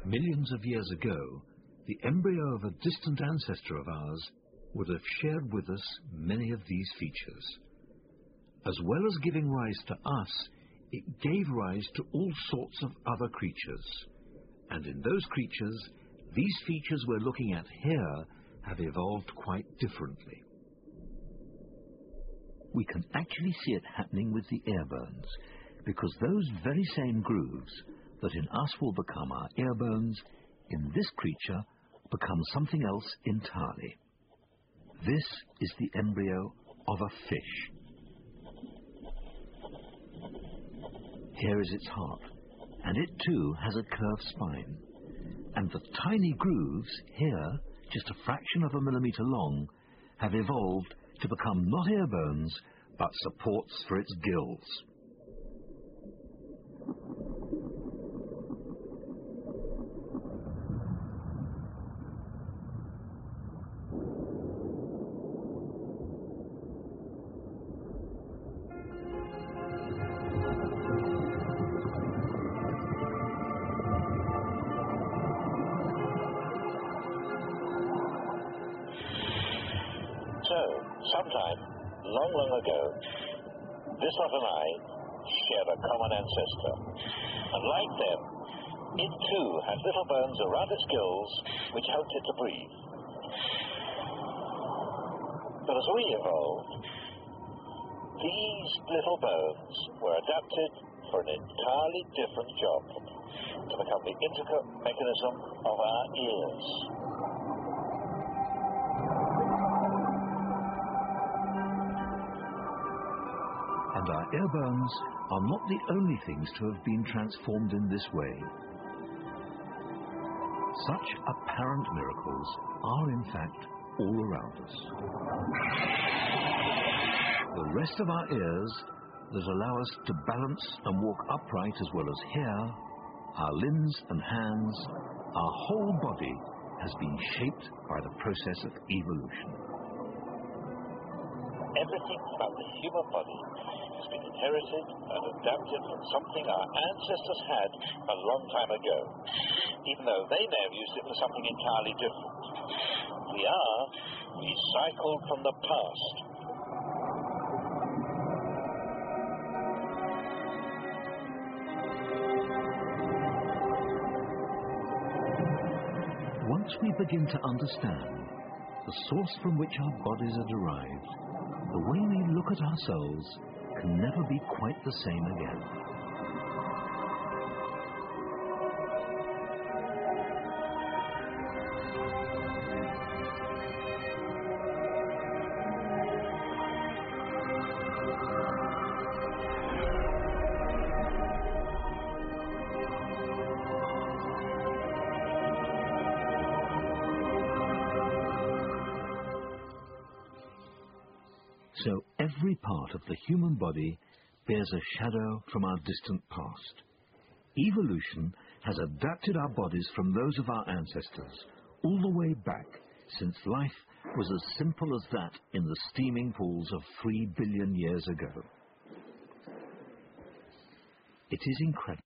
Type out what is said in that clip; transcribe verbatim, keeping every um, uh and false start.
Millions of years ago, the embryo of a distant ancestor of ours would have shared with us many of these features. As well as giving rise to us, it gave rise to all sorts of other creatures. And in those creatures, these features we're looking at here have evolved quite differently. We can actually see it happening with the ear bones, because those very same grooves that in us will become our ear bones, in this creature become something else entirely. This is the embryo of a fish. Here is its heart, and it too has a curved spine. And the tiny grooves here, just a fraction of a millimetre long, have evolved to become not ear bones, but supports for its gills. So, sometime, long, long ago, this lot and I shared a common ancestor. And like them, it too has little bones around its gills which helped it to breathe. But as we evolved, these little bones were adapted for an entirely different job, to become the intricate mechanism of our ears. And our ear bones are not the only things to have been transformed in this way. Such apparent miracles are in fact all around us. The rest of our ears that allow us to balance and walk upright as well as hear, our limbs and hands, our whole body has been shaped by the process of evolution. Everything about the human body has been inherited and adapted from something our ancestors had a long time ago, even though they may have used it for something entirely different. We are recycled from the past. Once we begin to understand the source from which our bodies are derived, the way we look at ourselves can never be quite the same again. So every part of the human body bears a shadow from our distant past. Evolution has adapted our bodies from those of our ancestors all the way back, since life was as simple as that in the steaming pools of three billion years ago. It is incredible.